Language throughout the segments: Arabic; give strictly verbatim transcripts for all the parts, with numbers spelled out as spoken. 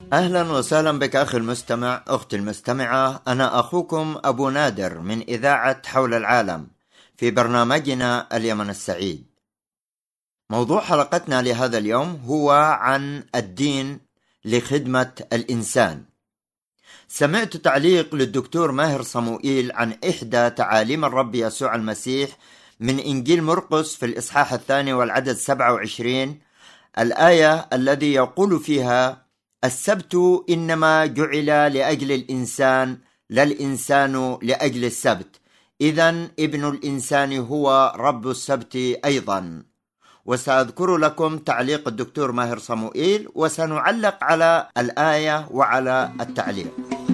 أهلا وسهلا بك أخي المستمع، أختي المستمعة. أنا أخوكم أبو نادر من إذاعة حول العالم في برنامجنا اليمن السعيد. موضوع حلقتنا لهذا اليوم هو عن الدين لخدمة الإنسان. سمعت تعليق للدكتور ماهر صموئيل عن إحدى تعاليم الرب يسوع المسيح من إنجيل مرقس في الإصحاح الثاني والعدد سبعة وعشرين، الآية الذي يقول فيها: السبت إنما جعل لأجل الإنسان لا الإنسان لأجل السبت، إذن ابن الإنسان هو رب السبت أيضا. وسأذكر لكم تعليق الدكتور ماهر صموئيل، وسنعلق على الآية وعلى التعليق.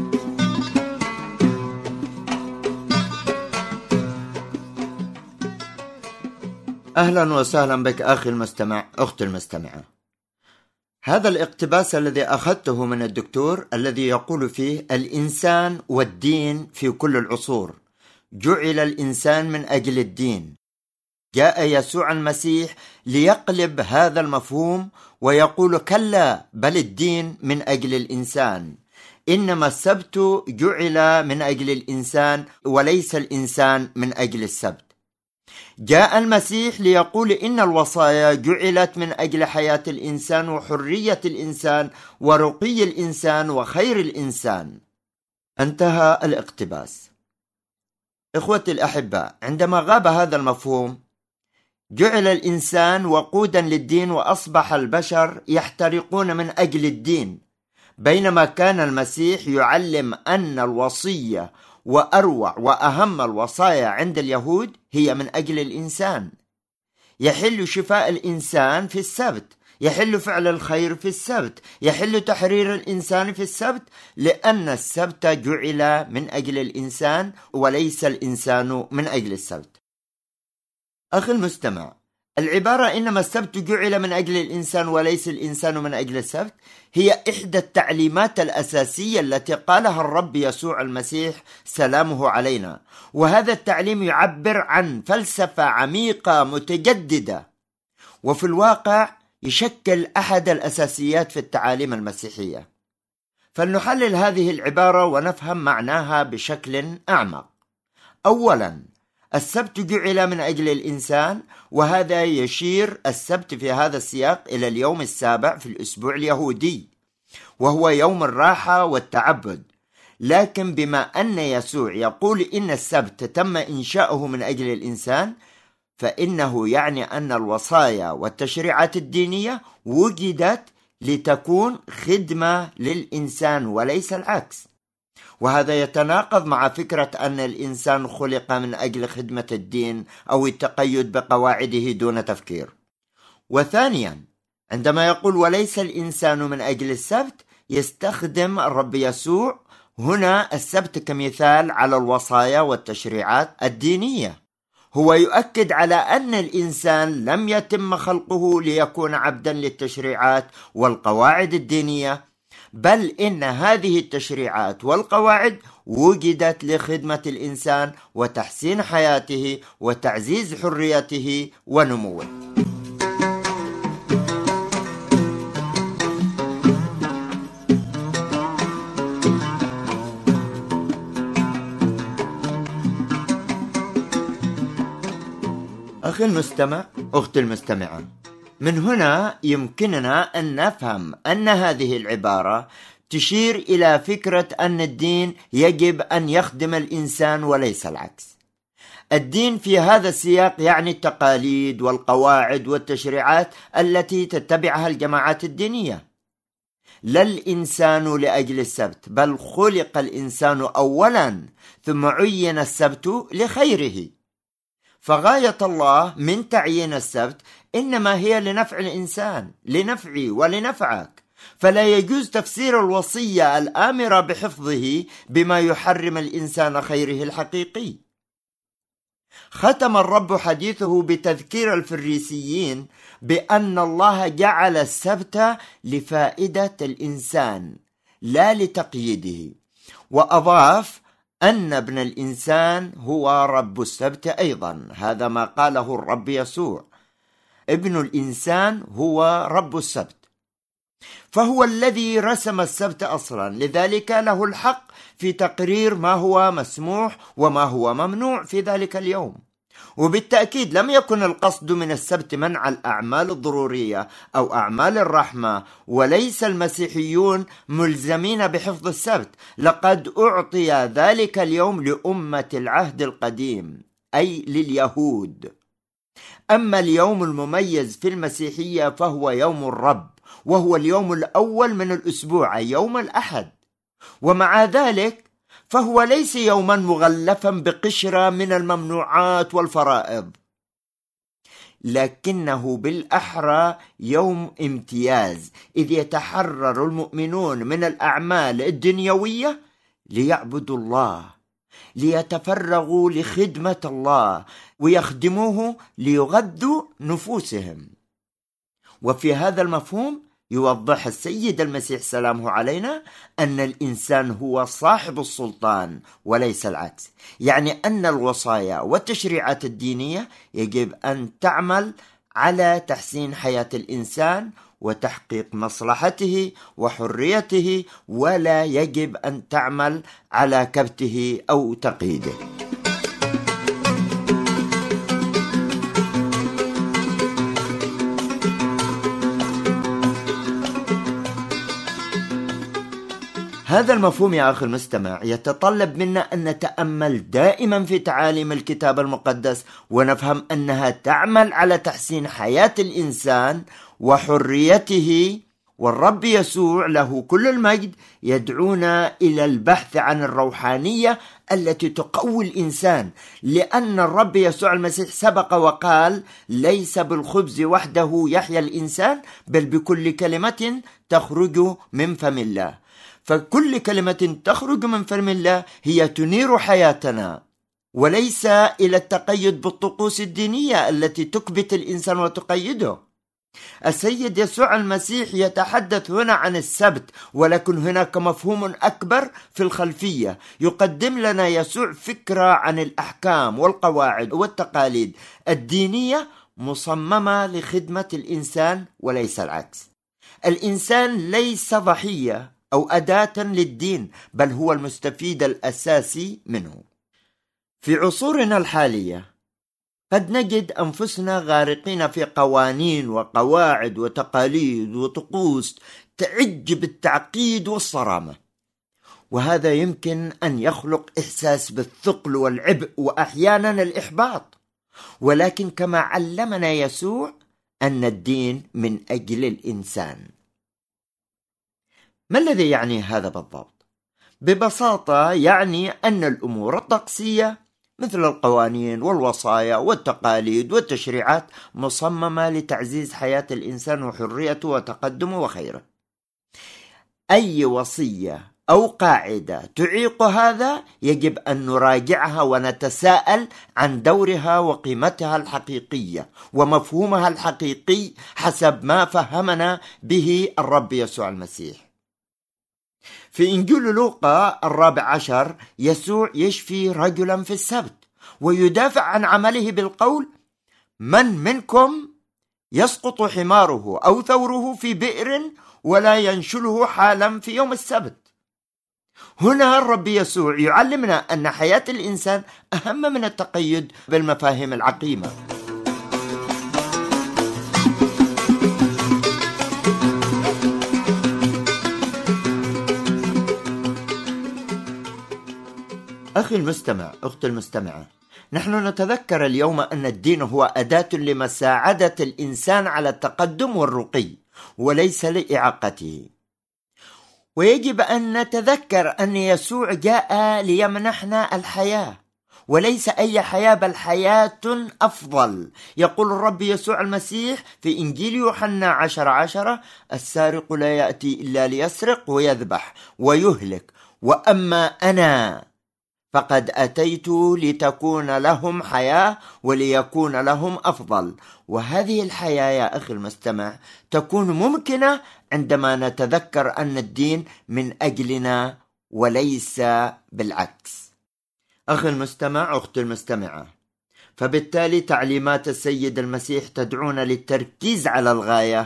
أهلا وسهلا بك أخي المستمع، أختي المستمعة. هذا الاقتباس الذي أخذته من الدكتور الذي يقول فيه: الإنسان والدين في كل العصور، جعل الإنسان من أجل الدين. جاء يسوع المسيح ليقلب هذا المفهوم ويقول: كلا، بل الدين من أجل الإنسان، إنما السبت جعل من أجل الإنسان وليس الإنسان من أجل السبت. جاء المسيح ليقول إن الوصايا جعلت من أجل حياة الإنسان وحرية الإنسان ورقي الإنسان وخير الإنسان. انتهى الاقتباس. إخوتي الأحباء، عندما غاب هذا المفهوم جعل الإنسان وقودا للدين وأصبح البشر يحترقون من أجل الدين، بينما كان المسيح يعلم أن الوصية وأروع وأهم الوصايا عند اليهود هي من أجل الإنسان. يحل شفاء الإنسان في السبت، يحل فعل الخير في السبت، يحل تحرير الإنسان في السبت، لأن السبت جعل من أجل الإنسان وليس الإنسان من أجل السبت. أخي المستمع، العبارة إنما السبت جعل من أجل الإنسان وليس الإنسان من أجل السبت هي إحدى التعليمات الأساسية التي قالها الرب يسوع المسيح سلامه علينا، وهذا التعليم يعبر عن فلسفة عميقة متجددة، وفي الواقع يشكل أحد الأساسيات في التعاليم المسيحية. فلنحلل هذه العبارة ونفهم معناها بشكل أعمق. أولاً، السبت جعل من أجل الإنسان، وهذا يشير السبت في هذا السياق إلى اليوم السابع في الأسبوع اليهودي، وهو يوم الراحة والتعبد. لكن بما أن يسوع يقول إن السبت تم إنشاؤه من أجل الإنسان، فإنه يعني أن الوصايا والتشريعات الدينية وجدت لتكون خدمة للإنسان وليس العكس. وهذا يتناقض مع فكرة أن الإنسان خلق من أجل خدمة الدين أو التقيد بقواعده دون تفكير. وثانيا، عندما يقول وليس الإنسان من أجل السبت، يستخدم الرب يسوع هنا السبت كمثال على الوصايا والتشريعات الدينية. هو يؤكد على أن الإنسان لم يتم خلقه ليكون عبدا للتشريعات والقواعد الدينية، بل إن هذه التشريعات والقواعد وجدت لخدمة الإنسان وتحسين حياته وتعزيز حريته ونموه. أخي المستمع، أختي المستمعة، من هنا يمكننا أن نفهم أن هذه العبارة تشير إلى فكرة أن الدين يجب أن يخدم الإنسان وليس العكس. الدين في هذا السياق يعني التقاليد والقواعد والتشريعات التي تتبعها الجماعات الدينية. لا الإنسان لأجل السبت، بل خلق الإنسان أولا ثم عين السبت لخيره. فغاية الله من تعيين السبت إنما هي لنفع الإنسان، لنفعي ولنفعك، فلا يجوز تفسير الوصية الآمرة بحفظه بما يحرم الإنسان خيره الحقيقي. ختم الرب حديثه بتذكير الفريسيين بأن الله جعل السبت لفائدة الإنسان لا لتقييده، وأضاف أن ابن الإنسان هو رب السبت أيضا. هذا ما قاله الرب يسوع، ابن الإنسان هو رب السبت. فهو الذي رسم السبت أصلا، لذلك له الحق في تقرير ما هو مسموح وما هو ممنوع في ذلك اليوم. وبالتأكيد لم يكن القصد من السبت منع الأعمال الضرورية أو أعمال الرحمة، وليس المسيحيون ملزمين بحفظ السبت، لقد أعطي ذلك اليوم لأمة العهد القديم أي لليهود. أما اليوم المميز في المسيحية فهو يوم الرب، وهو اليوم الأول من الأسبوع أي يوم الأحد، ومع ذلك فهو ليس يوما مغلفا بقشرة من الممنوعات والفرائض، لكنه بالأحرى يوم امتياز، إذ يتحرر المؤمنون من الأعمال الدنيوية ليعبدوا الله، ليتفرغوا لخدمة الله ويخدموه ليغذوا نفوسهم. وفي هذا المفهوم يوضح السيد المسيح سلامه علينا أن الإنسان هو صاحب السلطان وليس العكس، يعني أن الوصايا والتشريعات الدينية يجب أن تعمل على تحسين حياة الإنسان وتحقيق مصلحته وحريته، ولا يجب أن تعمل على كبته أو تقييده. هذا المفهوم يا أخي المستمع يتطلب منا أن نتأمل دائما في تعاليم الكتاب المقدس، ونفهم أنها تعمل على تحسين حياة الإنسان وحريته. والرب يسوع له كل المجد يدعونا إلى البحث عن الروحانية التي تقوي الإنسان، لأن الرب يسوع المسيح سبق وقال: ليس بالخبز وحده يحيا الإنسان بل بكل كلمة تخرج من فم الله. فكل كلمة تخرج من فم الله هي تنير حياتنا، وليس إلى التقيد بالطقوس الدينية التي تكبت الإنسان وتقيده. السيد يسوع المسيح يتحدث هنا عن السبت، ولكن هناك مفهوم أكبر في الخلفية. يقدم لنا يسوع فكرة عن الأحكام والقواعد والتقاليد الدينية مصممة لخدمة الإنسان وليس العكس. الإنسان ليس ضحية أو أداة للدين، بل هو المستفيد الأساسي منه. في عصورنا الحالية قد نجد أنفسنا غارقين في قوانين وقواعد وتقاليد وطقوس تعج بالتعقيد والصرامة، وهذا يمكن أن يخلق إحساس بالثقل والعبء وأحيانا الإحباط. ولكن كما علمنا يسوع أن الدين من أجل الإنسان. ما الذي يعني هذا بالضبط؟ ببساطة يعني أن الأمور الطقسية مثل القوانين والوصايا والتقاليد والتشريعات مصممة لتعزيز حياة الإنسان وحريته وتقدمه وخيره. أي وصية أو قاعدة تعيق هذا يجب أن نراجعها ونتساءل عن دورها وقيمتها الحقيقية ومفهومها الحقيقي حسب ما فهمنا به الرب يسوع المسيح. في إنجيل لوقا الرابع عشر يسوع يشفي رجلا في السبت ويدافع عن عمله بالقول: من منكم يسقط حماره أو ثوره في بئر ولا ينشله حالا في يوم السبت. هنا الرب يسوع يعلمنا أن حياة الإنسان أهم من التقيد بالمفاهيم العقيمة. أخي المستمع، أختي المستمعة، نحن نتذكر اليوم أن الدين هو أداة لمساعدة الإنسان على التقدم والرقي وليس لإعاقته. ويجب أن نتذكر أن يسوع جاء ليمنحنا الحياة، وليس أي حياة بل حياة أفضل. يقول الرب يسوع المسيح في إنجيل يوحنا عشر عشرة: السارق لا يأتي إلا ليسرق ويذبح ويهلك، وأما أنا فقد أتيت لتكون لهم حياة وليكون لهم أفضل. وهذه الحياة يا أخي المستمع تكون ممكنة عندما نتذكر أن الدين من أجلنا وليس بالعكس. أخي المستمع، أختي المستمعة، فبالتالي تعليمات السيد المسيح تدعونا للتركيز على الغاية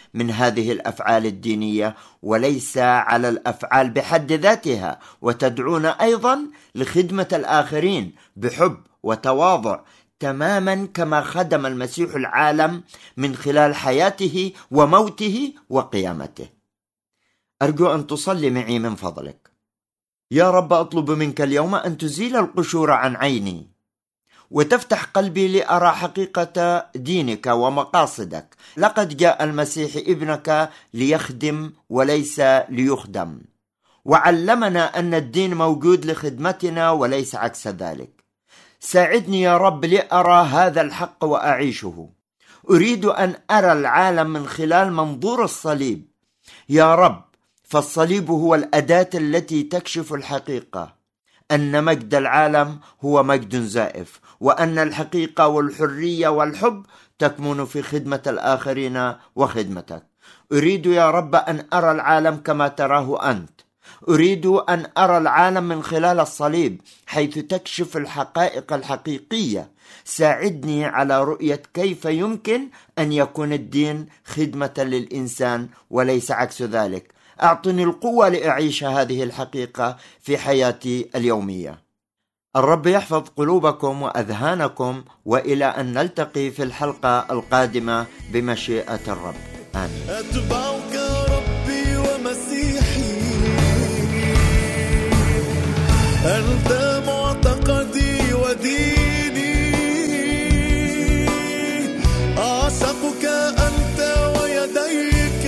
من هذه الأفعال الدينية وليس على الأفعال بحد ذاتها، وتدعونا أيضا لخدمة الآخرين بحب وتواضع تماما كما خدم المسيح العالم من خلال حياته وموته وقيامته. أرجو أن تصلي معي من فضلك. يا رب، أطلب منك اليوم أن تزيل القشور عن عيني وتفتح قلبي لأرى حقيقة دينك ومقاصدك. لقد جاء المسيح ابنك ليخدم وليس ليخدم، وعلمنا أن الدين موجود لخدمتنا وليس عكس ذلك. ساعدني يا رب لأرى هذا الحق وأعيشه. أريد أن أرى العالم من خلال منظور الصليب يا رب، فالصليب هو الأداة التي تكشف الحقيقة أن مجد العالم هو مجد زائف، وأن الحقيقة والحرية والحب تكمن في خدمة الآخرين وخدمتك. أريد يا رب أن أرى العالم كما تراه أنت. أريد أن أرى العالم من خلال الصليب حيث تكشف الحقائق الحقيقية. ساعدني على رؤية كيف يمكن أن يكون الدين خدمة للإنسان وليس عكس ذلك. أعطني القوة لأعيش هذه الحقيقة في حياتي اليومية. الرب يحفظ قلوبكم وأذهانكم، وإلى أن نلتقي في الحلقة القادمة بمشيئة الرب. آمين. أتبعك ربي ومسيحي، أنت معتقدي وديني، أعشقك أنت ويديك،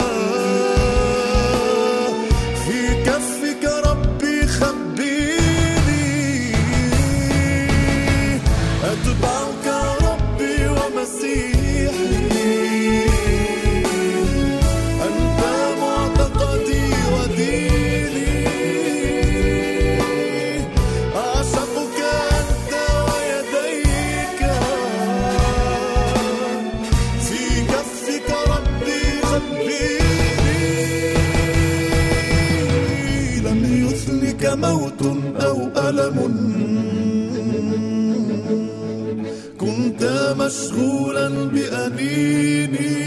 في كفك ربي خبيني. أتبعك ربي ومسيحي، أنت معتقدي وديني، أعشقك أنت ويديك، في كفك ربي خبيني. لم يثلك موت أو ألم، كنت مشغولا بأنيني،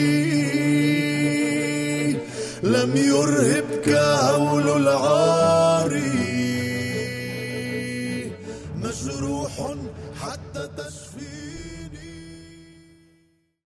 لم يرهبك هول العار، مجروح